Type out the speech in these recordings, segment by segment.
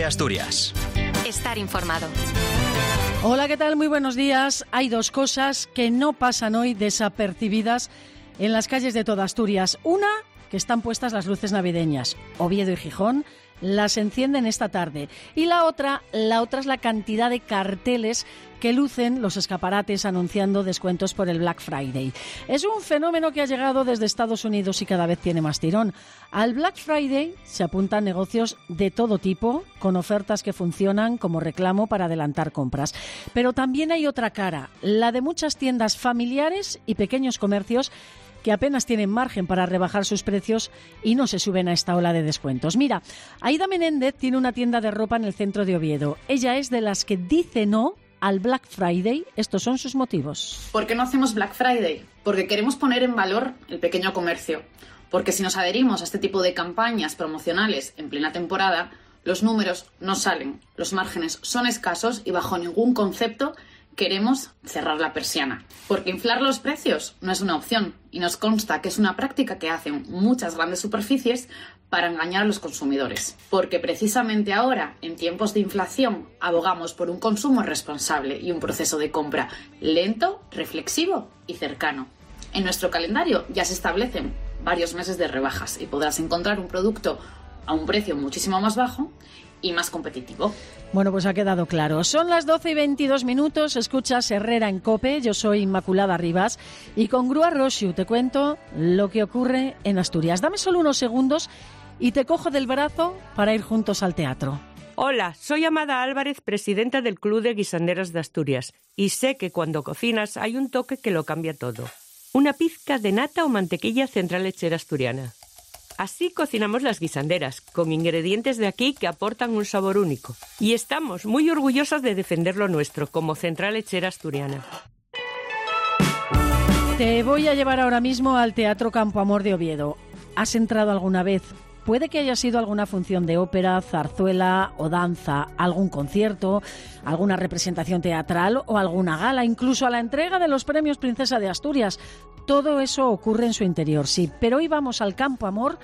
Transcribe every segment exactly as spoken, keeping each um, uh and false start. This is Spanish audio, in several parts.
de Asturias. Estar informado. Hola, ¿qué tal? Muy buenos días. Hay dos cosas que no pasan hoy desapercibidas en las calles de toda Asturias. Una, que están puestas las luces navideñas. Oviedo y Gijón las encienden esta tarde. Y la otra, la otra es la cantidad de carteles que lucen los escaparates anunciando descuentos por el Black Friday. Es un fenómeno que ha llegado desde Estados Unidos y cada vez tiene más tirón. Al Black Friday se apuntan negocios de todo tipo, con ofertas que funcionan como reclamo para adelantar compras. Pero también hay otra cara, la de muchas tiendas familiares y pequeños comercios que apenas tienen margen para rebajar sus precios y no se suben a esta ola de descuentos. Mira, Aida Menéndez tiene una tienda de ropa en el centro de Oviedo. Ella es de las que dice no al Black Friday. Estos son sus motivos. ¿Por qué no hacemos Black Friday? Porque queremos poner en valor el pequeño comercio. Porque si nos adherimos a este tipo de campañas promocionales en plena temporada, los números no salen, los márgenes son escasos y bajo ningún concepto queremos cerrar la persiana. Porque inflar los precios no es una opción y nos consta que es una práctica que hacen muchas grandes superficies para engañar a los consumidores. Porque precisamente ahora, en tiempos de inflación, abogamos por un consumo responsable y un proceso de compra lento, reflexivo y cercano. En nuestro calendario ya se establecen varios meses de rebajas y podrás encontrar un producto a un precio muchísimo más bajo y más competitivo. Bueno, pues ha quedado claro. Son las doce y veintidós minutos, escuchas Herrera en COPE, yo soy Inmaculada Rivas y con Grúa Roshu te cuento lo que ocurre en Asturias. Dame solo unos segundos y te cojo del brazo para ir juntos al teatro. Hola, soy Amada Álvarez, presidenta del Club de Guisanderas de Asturias, y sé que cuando cocinas hay un toque que lo cambia todo. Una pizca de nata o mantequilla central lechera asturiana. Así cocinamos las guisanderas, con ingredientes de aquí que aportan un sabor único. Y estamos muy orgullosas de defender lo nuestro, como Central Lechera Asturiana. Te voy a llevar ahora mismo al Teatro Campo Amor de Oviedo. ¿Has entrado alguna vez? Puede que haya sido alguna función de ópera, zarzuela o danza, algún concierto, alguna representación teatral o alguna gala, incluso a la entrega de los premios Princesa de Asturias. Todo eso ocurre en su interior, sí. Pero hoy vamos al Campo Amor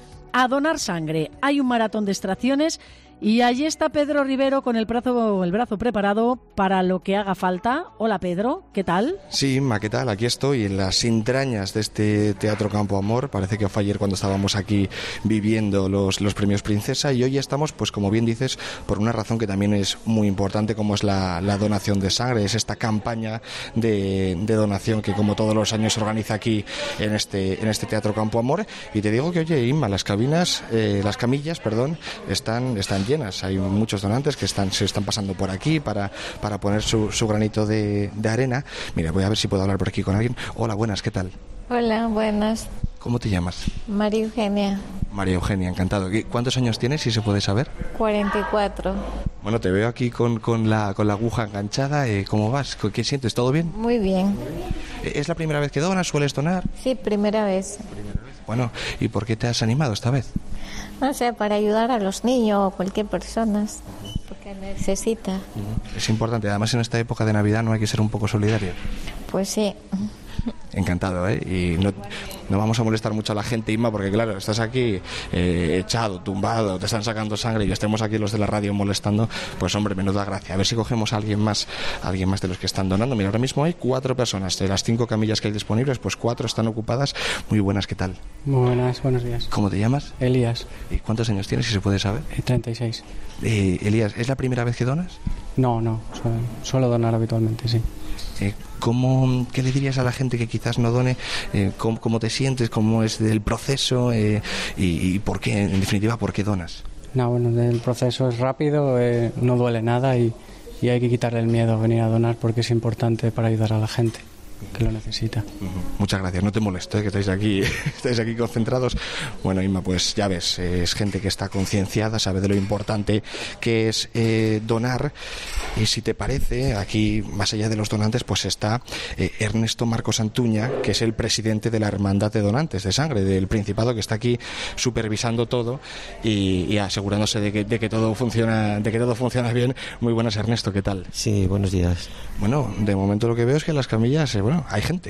a donar sangre. Hay un maratón de extracciones y allí está Pedro Rivero con el brazo, el brazo preparado para lo que haga falta. Hola Pedro, ¿qué tal? Sí, Inma, ¿qué tal? Aquí estoy en las entrañas de este Teatro Campo Amor. Parece que fue ayer cuando estábamos aquí viviendo los, los premios Princesa y hoy estamos, pues como bien dices, por una razón que también es muy importante, como es la, la donación de sangre. Es esta campaña de, de donación que como todos los años se organiza aquí en este, en este Teatro Campo Amor. Y te digo que, oye, Inma, las cabinas, eh, las camillas, perdón, están, están llenas. Hay muchos donantes que están, se están pasando por aquí para, para poner su, su granito de, de arena. Mira, voy a ver si puedo hablar por aquí con alguien. Hola, buenas, ¿qué tal? Hola, buenas. ¿Cómo te llamas? María Eugenia. María Eugenia, encantado. ¿Cuántos años tienes, si se puede saber? cuarenta y cuatro. Bueno, te veo aquí con, con, la, con la aguja enganchada. Eh, ¿Cómo vas? ¿Qué sientes? ¿Todo bien? Muy bien. ¿Es la primera vez que donas? ¿Sueles donar? Sí, primera vez. Primera vez. Bueno, ¿y por qué te has animado esta vez? No sé, para ayudar a los niños o cualquier persona, porque necesita. Es importante, además en esta época de Navidad no hay que ser un poco solidario. Pues sí. Encantado, ¿eh? Y no, no vamos a molestar mucho a la gente, Inma, porque claro, estás aquí eh, echado, tumbado, te están sacando sangre y que estemos aquí los de la radio molestando, pues hombre, menuda gracia. A ver si cogemos a alguien más, a alguien más de los que están donando. Mira, ahora mismo hay cuatro personas, de las cinco camillas que hay disponibles, pues cuatro están ocupadas. Muy buenas, ¿qué tal? Muy buenas, buenos días. ¿Cómo te llamas? Elías. ¿Y cuántos años tienes, si se puede saber? Eh, treinta y seis. Eh, Elías, ¿es la primera vez que donas? No, no, suelo, suelo donar habitualmente, sí. Eh, ¿cómo, ¿Qué le dirías a la gente que quizás no done? Eh, ¿cómo, ¿Cómo te sientes? ¿Cómo es el proceso? Eh, y, y por qué, en definitiva, por qué donas? No, bueno, el proceso es rápido, eh, no duele nada y, y hay que quitarle el miedo a venir a donar porque es importante para ayudar a la gente que lo necesita. Uh-huh. Muchas gracias, no te molesto, ¿eh? Que estáis aquí, estáis aquí concentrados. Bueno, Inma, pues ya ves, es gente que está concienciada, sabe de lo importante que es eh, donar. Y si te parece, aquí, más allá de los donantes, pues está eh, Ernesto Marcos Antuña, que es el presidente de la Hermandad de Donantes de Sangre del Principado, que está aquí supervisando todo y, y asegurándose de que, de que todo funciona, de que todo funciona bien. Muy buenas, Ernesto, ¿qué tal? Sí, buenos días. Bueno, de momento lo que veo es que en las camillas, eh, bueno, hay gente.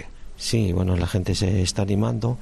Sí, bueno, la gente se está animando,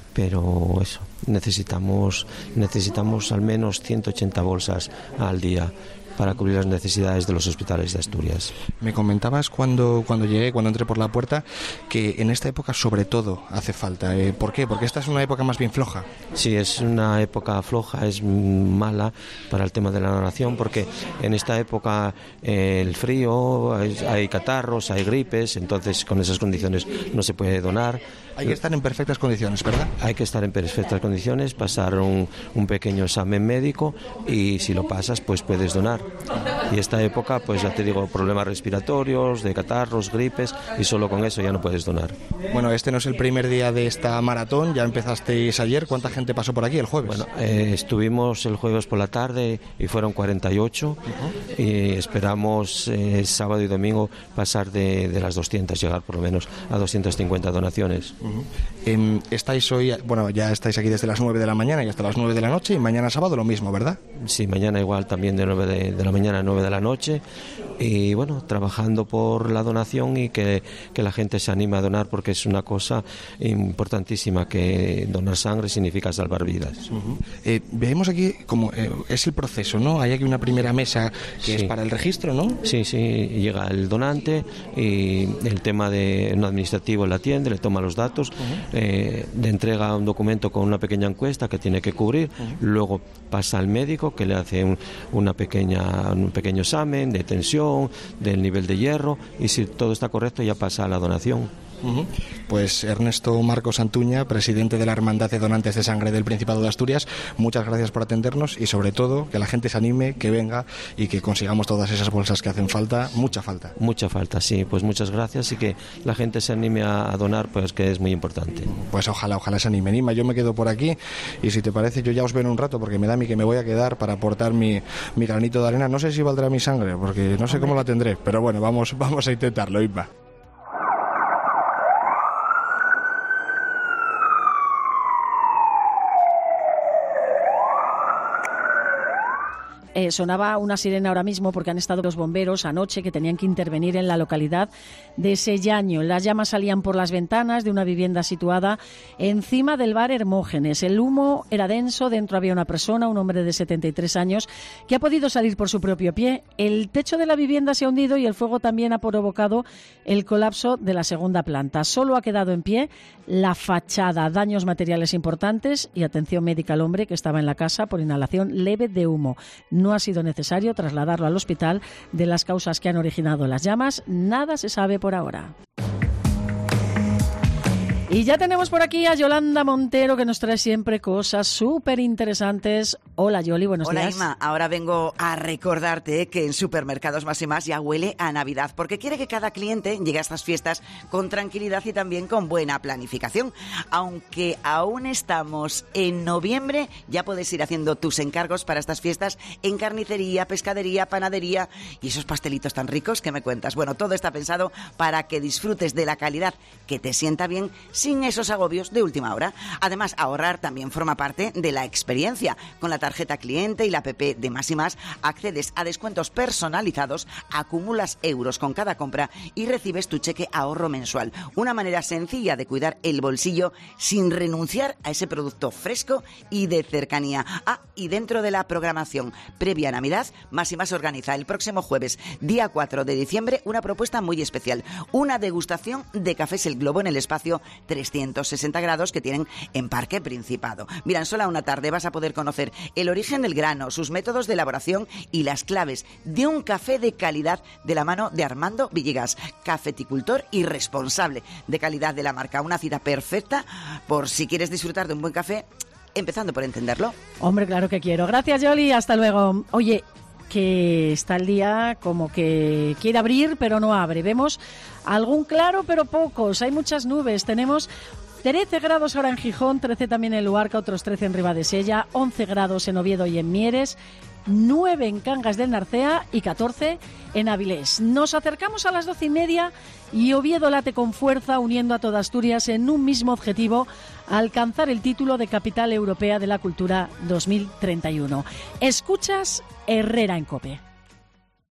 pero eso, necesitamos, necesitamos al menos ciento ochenta bolsas al día para cubrir las necesidades de los hospitales de Asturias. Me comentabas cuando, cuando llegué, cuando entré por la puerta, que en esta época sobre todo hace falta. Eh, ¿Por qué? Porque esta es una época más bien floja. Sí, es una época floja, es mala para el tema de la donación, porque en esta época eh, el frío, hay, hay catarros, hay gripes, entonces con esas condiciones no se puede donar. Hay que estar en perfectas condiciones, ¿verdad? Hay que estar en perfectas condiciones, pasar un, un pequeño examen médico y si lo pasas, pues puedes donar. Y esta época, pues ya te digo, problemas respiratorios, de catarros, gripes, y solo con eso ya no puedes donar. Bueno, este no es el primer día de esta maratón, ya empezasteis ayer. ¿Cuánta gente pasó por aquí el jueves? Bueno, eh, estuvimos el jueves por la tarde y fueron cuarenta y ocho, uh-huh. y esperamos eh, sábado y domingo pasar de, de las doscientas, llegar por lo menos a doscientas cincuenta donaciones. Uh-huh. Eh, estáis hoy, bueno, ya estáis aquí desde las nueve de la mañana y hasta las nueve de la noche, y mañana sábado lo mismo, ¿verdad? Sí, mañana igual también de nueve de, de la mañana a nueve de la noche, y bueno, trabajando por la donación y que, que la gente se anime a donar, porque es una cosa importantísima, que donar sangre significa salvar vidas. Uh-huh. Eh, vemos aquí como eh, es el proceso, ¿no? Hay aquí una primera mesa que sí. es para el registro, ¿no? Sí, sí, llega el donante y el tema de un administrativo le atiende, le toma los datos, uh-huh. eh, le entrega un documento con una pequeña encuesta que tiene que cubrir, uh-huh. luego pasa al médico que le hace un, una pequeña, un pequeño examen de tensión, del nivel de hierro, y si todo está correcto ya pasa a la donación. Uh-huh. Pues Ernesto Marcos Antuña, presidente de la Hermandad de Donantes de Sangre del Principado de Asturias, muchas gracias por atendernos, y sobre todo que la gente se anime, que venga y que consigamos todas esas bolsas que hacen falta, mucha falta. Mucha falta, sí, pues muchas gracias, y que la gente se anime a, a donar, pues que es muy importante. Pues ojalá, ojalá se anime. Nima, yo me quedo por aquí, y si te parece yo ya os veo en un rato, porque me da a mí que me voy a quedar para aportar mi, mi granito de arena. No sé si valdrá mi sangre, porque no sé cómo la tendré, pero bueno, vamos, vamos a intentarlo, Inma. Eh, sonaba una sirena ahora mismo porque han estado los bomberos anoche que tenían que intervenir en la localidad de Sellaño. Las llamas salían por las ventanas de una vivienda situada encima del bar Hermógenes. El humo era denso, dentro había una persona, un hombre de setenta y tres años, que ha podido salir por su propio pie. El techo de la vivienda se ha hundido y el fuego también ha provocado el colapso de la segunda planta. Solo ha quedado en pie la fachada, daños materiales importantes y atención médica al hombre que estaba en la casa por inhalación leve de humo. No ha sido necesario trasladarlo al hospital. De las causas que han originado las llamas, nada se sabe por ahora. Y ya tenemos por aquí a Yolanda Montero, que nos trae siempre cosas súper interesantes. Hola, Yoli, buenos Hola, días. Hola, Inma. Ahora vengo a recordarte que en Supermercados Más y Más ya huele a Navidad, porque quiere que cada cliente llegue a estas fiestas con tranquilidad y también con buena planificación. Aunque aún estamos en noviembre, ya puedes ir haciendo tus encargos para estas fiestas en carnicería, pescadería, panadería y esos pastelitos tan ricos que me cuentas. Bueno, todo está pensado para que disfrutes de la calidad que te sienta bien, sin esos agobios de última hora. Además, ahorrar también forma parte de la experiencia. Con la tarjeta cliente y la app de Más y Más accedes a descuentos personalizados, acumulas euros con cada compra y recibes tu cheque ahorro mensual. Una manera sencilla de cuidar el bolsillo sin renunciar a ese producto fresco y de cercanía. Ah, y dentro de la programación previa a Navidad, Más y Más organiza el próximo jueves, día cuatro de diciembre, una propuesta muy especial. Una degustación de Cafés El Globo en el espacio trescientos sesenta grados que tienen en Parque Principado. Mira, en sola una tarde vas a poder conocer el origen del grano, sus métodos de elaboración y las claves de un café de calidad de la mano de Armando Villegas, cafeticultor y responsable de calidad de la marca. Una cita perfecta por si quieres disfrutar de un buen café, empezando por entenderlo. Hombre, claro que quiero. Gracias, Yoli. Hasta luego. Oye, que está el día como que quiere abrir, pero no abre. Vemos algún claro, pero pocos. Hay muchas nubes. Tenemos trece grados ahora en Gijón, trece también en Luarca, otros trece en Ribadesella, once grados en Oviedo y en Mieres, nueve en Cangas del Narcea y catorce en Avilés. Nos acercamos a las doce y media y Oviedo late con fuerza, uniendo a toda Asturias en un mismo objetivo: alcanzar el título de Capital Europea de la Cultura dos mil treinta y uno. Escuchas Herrera en COPE.